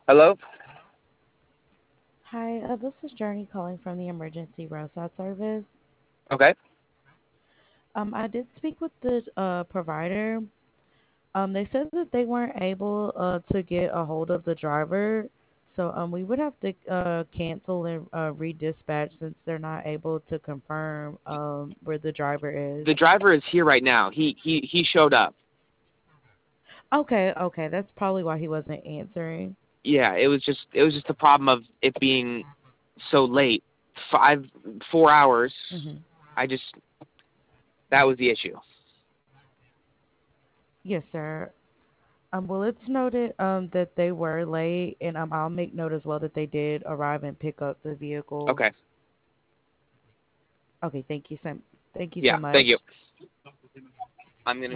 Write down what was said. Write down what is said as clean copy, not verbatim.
Hello? Hi, this is Journey calling from the Emergency Roadside Service. Okay. I did speak with the provider. They said that they weren't able to get a hold of the driver, so we would have to cancel and redispatch since they're not able to confirm where the driver The is. driver is here right now. He showed up. Okay, okay, that's probably why he wasn't answering. Yeah, it was just the problem of it being so late. 4 hours. Hmm. I just that was the issue. Yes, sir. Well, it's noted that they were late, and I'll make note as well that they did arrive and pick up the vehicle. Okay. Okay, thank you so Yeah, thank you. much. I'm gonna